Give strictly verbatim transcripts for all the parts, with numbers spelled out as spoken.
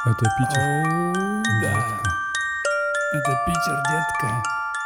Это Питер. Оу, да. Это Питер, детка.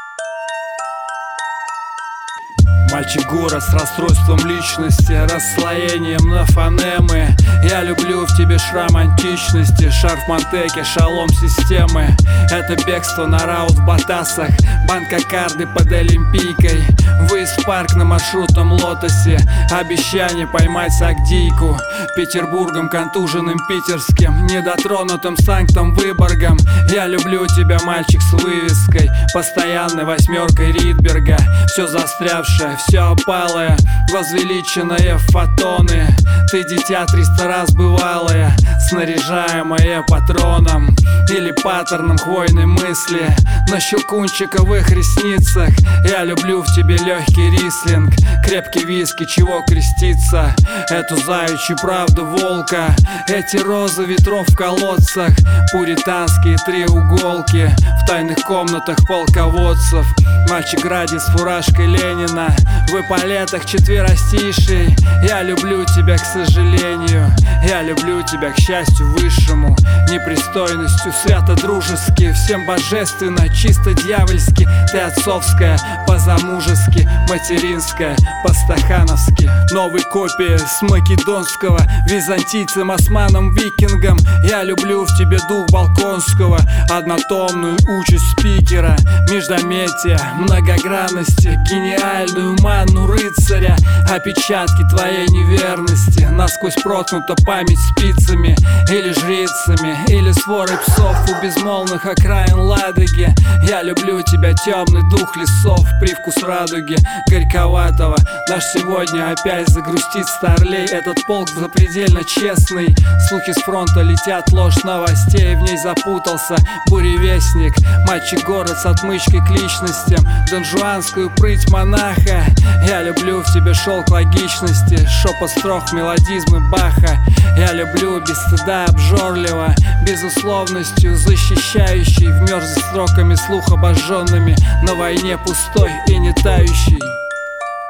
Мальчик-город с расстройством личности, расслоением на фонемы. Я люблю в тебе шрам античности, шарф Монтеки, шалом системы. Это бегство на раут в батасах, банка карды под Олимпийкой. Выезд в парк на маршрутном лотосе, обещание поймать сагдийку. Петербургом контуженным питерским, недотронутым Санктом-Выборгом. Я люблю тебя, мальчик с вывеской, постоянной восьмеркой Ридберга. Все застрявшее, все опалое, возвеличенное в фотоны. Ты дитя триста раз бывалое, снаряжаемое патроном или паттерном хвойной мысли на щелкунчиковых ресницах. Я люблю в тебе легкий рислинг, крепкий виски, чего креститься. Эту заячью правду волка, эти розы ветров в колодцах, пуританские треуголки в тайных комнатах полководцев. Мальчик-гради с фуражкой Ленина, в эполетах четверостишей. Я люблю тебя, к сожалению, я люблю тебя, к счастью высшему, непристойностью свято-дружески, всем божественно, чисто дьявольски. Ты отцовская, по-замужески, материнская, по-стахановски. Новой копии с македонского, византийцем, османом, викингом. Я люблю в тебе дух балконского, однотомную участь спикера, междометия, многогранности, гениальную манну рыцаря. Опечатки твоей неверности, насквозь проткнута память спицами или жрицами, или сворой псов у безмолвных окраин Ладоги. Я люблю тебя, темный дух лесов, привкус радуги горьковатого. Наш сегодня опять загрустит старлей, этот полк запредельно честный. Слухи с фронта летят, ложь новостей, в ней запутался буревестник. Мальчик-город с отмычкой к личностям, донжуанскую прыть монаха. Я люблю в тебе шелк логичности, шепот строх, мелодизмы Баха. Я люблю без стыда обжорливо, безусловностью защищающий, в мерзлых строками слух обожженными, на войне пустой и не тающий.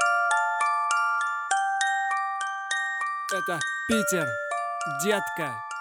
Это Питер, детка.